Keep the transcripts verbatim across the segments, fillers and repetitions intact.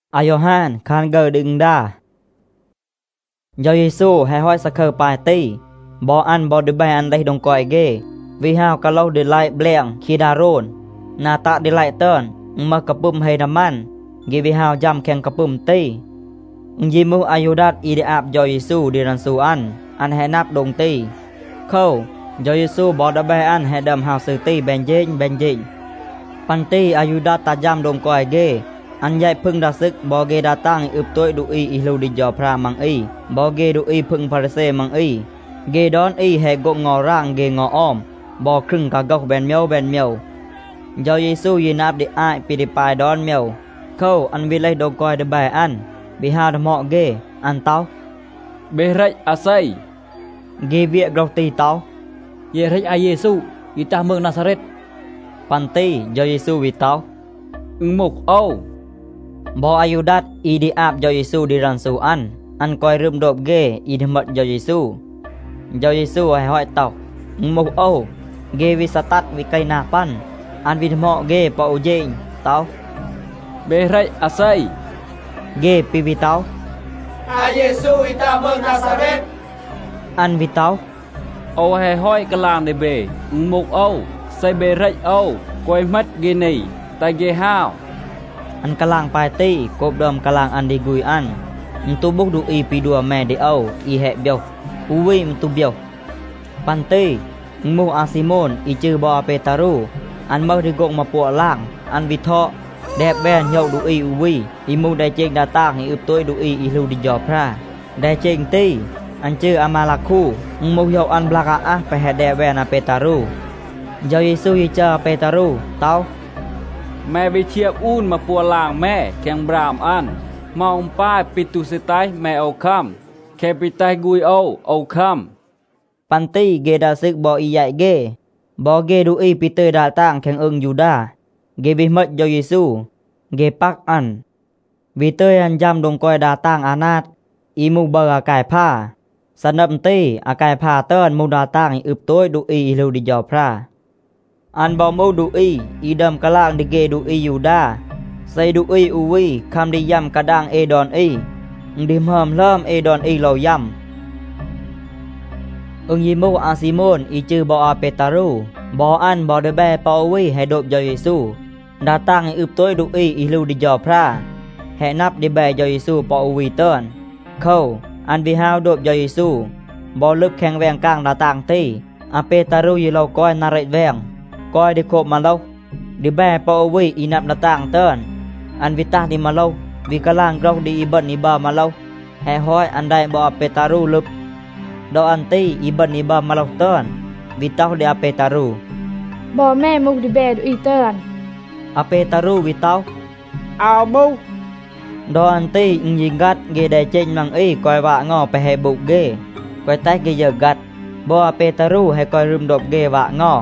อายอฮันคานเกอดึงดายอเยซูให้ห้อยสะเคอปายตีบออันบอดใบอันได้ดงกอยเกวิฮาวกะเล่าเดลัยเบลียงคีดาโรนนาตาเดลัยเตินมากระปุ่มให้น้ำมันกีวิฮาวจำแข่งกระปุ่มตียิมูอายุดัดอีเดอาบยอเยซูเดรันซูอันอันให้นับดงตีเข้ายอเยซูบอดใบอันให้ดำฮาวสือตีแบนเจงแบนเจงปันตีอายุดัดตาจำดงกอยเกอันใหญ่พึ่งดาซึกบอเกดาตั้งอึบตัวดูอีอิลูดิจอพระมังอีบอเกดูอีพึ่งพาราเซมังอีเกดอนอีแหกกงอร่างเกงออ้อมบอครึ่งกะกอกแบนเมียวแบนเมียวยอเยซูยินับดิไอปีดิปายดอนเมียวเข้าอันวิไลดงกอยเดบายอันบิฮาดหมอเกอันเตาเบรัยอาไซเกเวียกรตีเตาเยรัยอาเยซูอิตาเมืองนาซาเรตปันตียอเยซูวิเตาอึงมุกโอบออายุดัดอีดีอาบยอเยซูดิรันซูอันอันคอยรึมโดบเกอีดมัดยอเยซูยอเยซูให้ห้อยเตามุกโอเกวิสตัดวิไกนาปันอันวิดหมอเกปอเจงเตาเบรัยอาไซเกปีวิเตาอาเยซูอิตาเมืองนาซาเรตอันวิเตาโอให้ห้อยกลางในเบอึงมุกโอไซเบรัยโอกอยมัดเกนีตาเกฮาวอันกลางปายตีกบเดิมกลางอันดีกุยอันมตุบุกดูอีปีดัวแม่เดเอาอีแหเบียวอูวิมตุเบียวปันตีมูอาซิโมนอีจือบอเปตารูอันเมื่อที่กงมาปัวล่างอันวิทอแดบแบนเยาดูอีอูวีอีมูได้เจงดาตางให้อึบตัวดูอีอีลูดิจอพระได้เจงตีอันจืออามาลาคูมูเยาอันบลากาอะไปแหแดบแบนอาเปตารูเยาเยซูอีเจอเปตารูเต้าแม่ไปเชียบอูนมาปัวลางแม่แข่งบรามอันมองป้ายปิตุสิตายแม่เอาคำแค่ปิตายกุยเอาเอาคำปันตีเกดาซึกบออีใหญ่เกบอเกดูอีปิเตอร์ดาตั้งแข่งเอิงยูดาเกบิมัดยอเยซูเกปักอันวิเตอร์อันจำดงกอยดาตั้งอานาตอีมูเบอร์อากายผ้าสนับตีอากายผ้าเติ้นมูดาตั้งอึบตัวดูอีอิลูดิจอพระอันบอมูดูอีอีดำกะลางดิเกดูอียูดาใส่ดูอีอูวีคำดิยำกระดังเอดอนอีดิมเฮิมเริ่มเอดอนอีเรายำอึงยิมูอาซิโมนอีจือบออาเปตารูบออันบอเดแบปอวีให้โดบยอเยซูดาตั้งอึบตัวดูอีอีลูดิจอพระแห่นับดิแบยอเยซูปอวีเตินเข้าอันวิฮาวโดบยอเยซูบอลึกแข็งแวงกลางดาตั้งตีอาเปตารูยีเราก้อยนาเรตแวงก้อยได้โคบมาเล่าดิแบปอวีอีนับนาต่างเตินอันวิตาดิมาเล่าวิกลางกรอกดีอีบันอีบามาเล่าแห่ห้อยอันใดบอเปตารูลึบดออันตีอีบันอีบามาเล่าเตินวิตาเดียเปตารูบอแม่มุกดิแบดูอีเตินอเปตารูวิตาเอามูดออันตีอิงยิงกัดเกได้เจนมังอีก้อยว่างอไปให้บุกเกก้อยใต้เกยกัดบอเปตารูให้ก้อยรึมดบเกว่างอ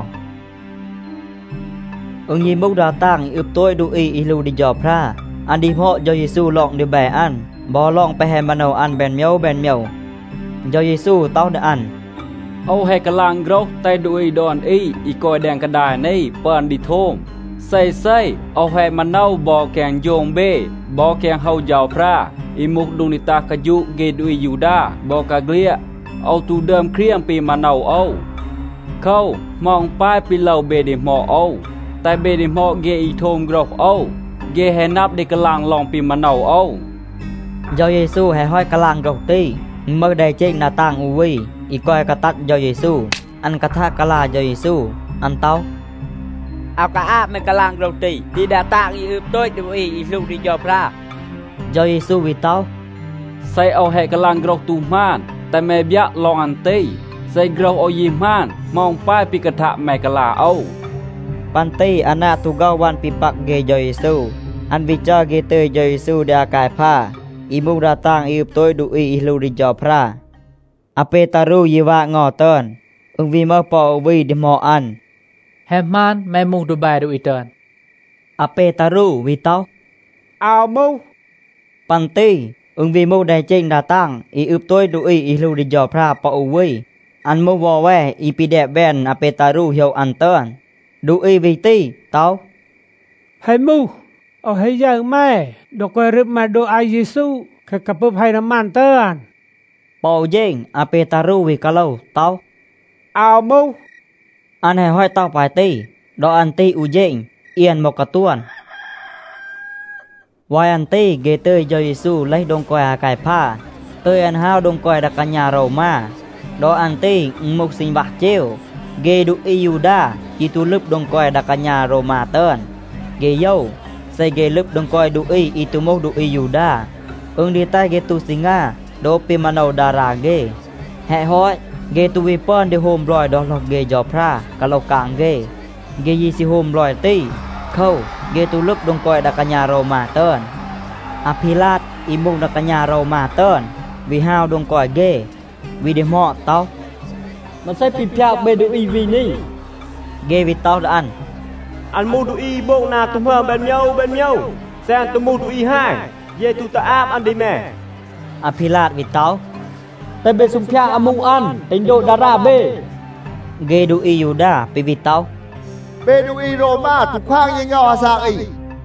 องยิมุกดาตั้งอึบตัวดูอีอิลูดิจอพระอันดีเพาะยอเยซูลองเดแบอันบอลองไปแฮมบานเอาอันแบนเมียวแบนเมียวยอเยซูเต้าเดอันเอาให้กลางกรอกไตดูอีดอนอีอีกอยแดงกระดาษนี่เปิ้นดิโทมใส่ใส่เอาให้มันเน่าบอแกงโยงเบบอแกงเฮาเยาวพระอีมุกดุนิตากะยุเกดุอียูดาบอกะเกลียเอาตูเดิมเครียงปีมันเน่าเอาเข้ามองป้ายปีเหล่าเบดิหมอเอาแต่เบดิหมอเกอีโทมกรอกเอาเกให้นับได้กลางลองปีมันเน่าเอายอเยซูให้ห้อยกลางกรอกตีเมื่อได้เจงนาต่างอูวีอีกอยกระตัดยอเยซูอันกระทากะลายอเยซูอันเต้าเอากระอาบมันกลางกรอกตีดีดาต่างอีอึบด้วยดูอีอีลูกดิจอพระยอเยซูวิเต้าใส่เอาให้กลางกรอกตูมานแต่แม่ยะลองอันตีใส่กรอกเอายิมานมองป้ายปิกระทะแม่กะลาเอาปันตีอนาตุกาวันปิปักเกยเยซูอันวิจาเกเตยเยซูเดากายผ้าอิมุกดาตังอิบตัวดูอีอิลูดิจอพระอเปตารูยีวะงอเตินอึงวีเมปอวีดิมออันแฮมมานแม่มุกดูบายดูอีเตินอเปตารูวิเต้าเอามูปันตีอึงวีมุกได้เจงดาตังอีอึบตัวดูอีอิลูดิจอพระปอวีอันมูวอแวอีปีเดแบนอเปตารูเฮียวอันเตินดูอีวิตีเต้าให้มู Ở hay giờ mẹ, đồ coi rып mà đồ ai Giêsu, cái cặp búp hay nắm man tơn. Bảo dên, à bê ta ru vì cả lâu, tao. Áo mù. Anh hãy hỏi tao phải tì, đó anh tì u dên, yên một cả tuần. Vài anh tì ghê tơi cho Giêsu lấy đông coi à cài pha, tơi anh hao đông coi đặc cả nhà rầu ma. Đó anh tì mục sinh bạc chiêu, ghê đu y Yuda, chỉ tu lúp đông coi đặc cả nhà rầu ma tơn. Ghê dâu, xây ghê lúp đông coi đu y y tu mốc đu y Yuda. Ưng đi tay ghê tu sinh nga, đó bì mà nâu đà ra ghê. Hẹ hỏi, ghê tu vi pơn đi hôm rồi đó lọc ghê dò pra, cả lọc càng ghê. Ghê gì si hôm rồi tì, khâu, ghê tu lúp đông coi đặc cả nhà rầu ma tơn. À Pilat, y mục đặc cả nhà rầu ma tơn, vì hao đông coi ghê. Vì để mọ tao. มันใช่ปีพยาเบดูอีวีนี่ Ghê vì tao đã ăn. Ăn mu đu y bộ nà tụm hờ bên nhau bên nhau. Sen tụm mu đu y hai. Ye tụ ta áp ăn đi mẹ. À Pilat vì tao. แต่เบสุมพยาอมุงอันติงโดดาราเบ Ghê đu y Yuda vì vì tao. Bê đu y Roma tụ khoang như nhỏ sạc ý.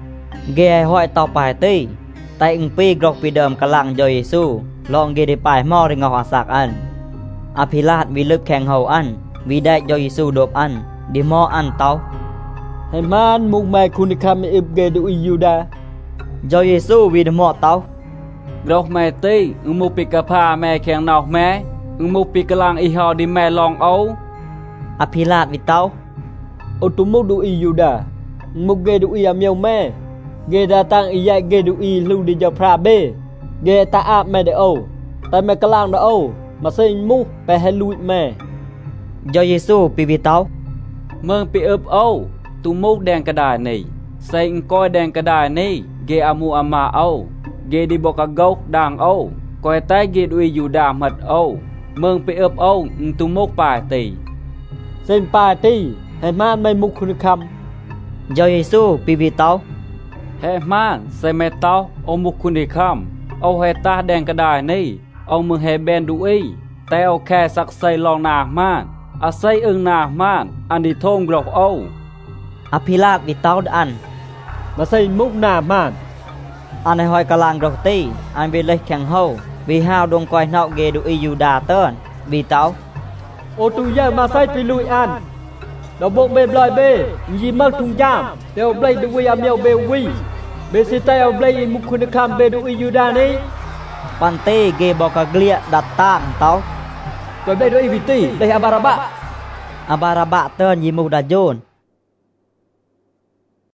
Ghê hỏi tao bài tì. Tại ưng pi grok vì đờm cả lặng do Giêsu. Lòng ghê đi bài mò đi ngọc hòa sạc ăn. À Pilat vì lực khen hầu ăn. Vì đại do Giêsu đột ăn. Đi mò ăn tao. ให้มานมุงแม่คุณคำอิบเกดูอียูดา Do Giêsu vì để mò tao. รอกแม่ตีอึงมุปิกะพาแม่แข็งนอกแม่อึงมุปิกะลังอีหอดิแม่ลองเอา À Pilat vì tao. อุตุมุดูอียูดามุกเกดูอีอาเมียวแม่เกดาตังอีใหญ่เกดูอีลูดิจาพราเบเกตาอาบแม่เดโอแต่แม่กะลังเดโอมาเซงมุไปให้ลุยแม่ Do Giêsu vì vì tao. เมืองปีอึบเอาตุมุกแดงกระดาษนี่ใส่อึงก้อยแดงกระดาษนี่เกอามูอามาเอาเกดิบอกกะกกด่างเอาก้อยใต้เกดูอีอยู่ด่างหมัดเอาเมืองปีอึบเอาอึงตุมุกป่าตีเส้นป่าตีให้มานไม่มุกคุณคำ Do Giêsu vì vì tao. ให้มานใส่แม่เต้าเอามุกคุณคำเอาให้ตาแดงกระดาษนี่เอามือให้แบนดูอีแต่เอาแค่สักใส่ลองหนามานอาศัยอึงหนามานอันดีทงกรอกเอา À Pilat vì tao đã ăn. มาใส่มุกหนามาน Anh hãy hỏi cả làng grok tì. Anh vì lấy khen hầu. Vì hao đông coi nạo ghê đu y Yuda tơn. Vì tao. โอตูย่ามาใส่ไปลุยอันดอกบกเบลอยเบยีมักทุงยามเดี๋ยวเบลดูวิอาเมียวเบวีเบสิเตเอาเบลมุกคุณคำเบดูอียูดานี้ Pan tê ghê bò cả glia đặt tang tao. ก็เบดูอีวิตีได้อาบาราบะ À Baraba tơn yi mục đã dồn.